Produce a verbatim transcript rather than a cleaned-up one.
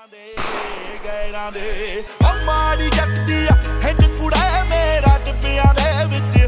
ਗੈਰਾਂ ਦੇ ਉਹ ਮਾੜੀ ਜੱਟ ਦੀ ਹਿੰਡ ਕੁੜਾ ਮੇਰਾ ਟਿੱਬਿਆਂ ਦੇ ਵਿੱਚ